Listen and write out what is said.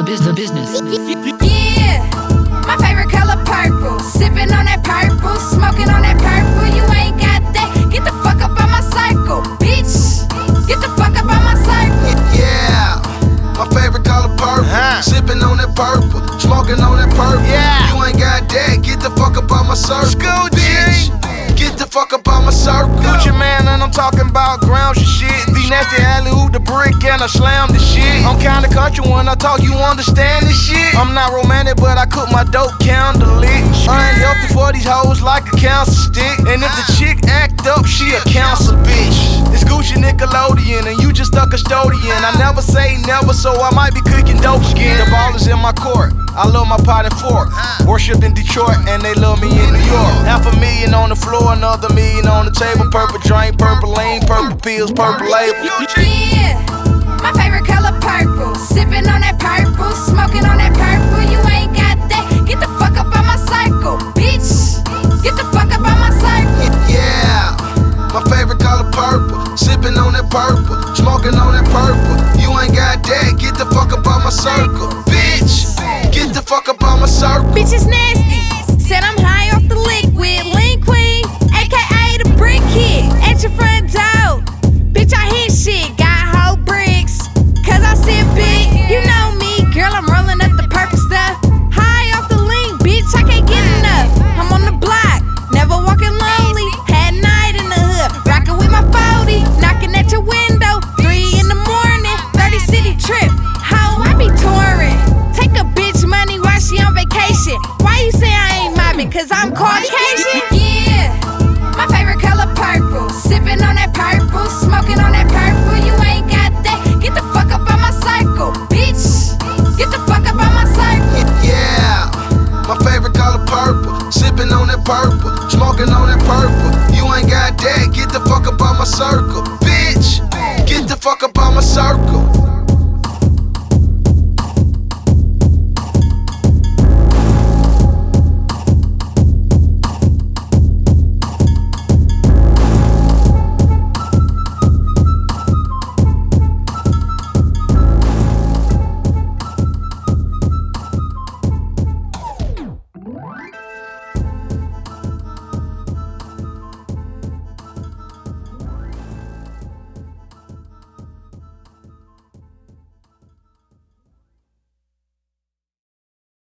business. Yeah, my favorite color purple. Sipping on that purple, smoking on that purple. You ain't got that. Get the fuck up on my circle, bitch. Get the fuck up on my circle. Yeah, my favorite color purple. Sipping on that purple, smoking on that purple. Yeah. You ain't got that. Get the fuck up on my circle, School bitch. Get the fuck up on my circle. Gucci man, and I'm talking about grounds and shit. The nasty alley-oop the brick and I slam the shit. I'm kinda country when I talk, you understand this shit. I'm not romantic, but I cook my dope candle lit. Unhealthy for these hoes like a cancer stick. And if the chick act up, she a cancer bitch. It's Gucci Nickelodeon, and you just a custodian. I never say never, so I might be cooking dope again. The ball is in my court. I love my pot and fork. Worship in Detroit, and they love me in New York. $500,000 on the floor, another $1,000,000 on the table. Purple drink, purple lane, purple pills, purple label. Yeah, my favorite color purple. Sipping on that purple, smoking on that purple. You ain't got that. Get the fuck up on my circle, bitch. Get the fuck up on my circle. Yeah, my favorite color purple. Sipping on that purple, smoking on that purple. You ain't got that. Get the fuck up on my circle, bitch. Get the fuck up on my circle. Bitch is nasty. Said I'm high off the liquid. Lean queen, aka the brick kid. At your front door. Bitch, I hit shit. Got whole bricks. Cause I sit big. You know me, girl, I'm rolling up the purple stuff. High off the lean, bitch, I can't get enough. I'm on the block, never walking lonely. Had night in the hood, rocking with my 40. Knocking at your window, 3 in the morning. 30 city trip, how I be touring. Take a bitch money while she on vacation. Why you say I ain't mobbing? Cause I'm Caucasian? Yeah, my favorite color purple. Sipping on that purple, smoking on that purple. You ain't got that. Get the fuck up on my circle, bitch. Get the fuck up on my circle. Yeah, my favorite color purple. Sipping on that purple, smoking on that purple. You ain't got that. Get the fuck up on my circle, bitch. Get the fuck up on my circle.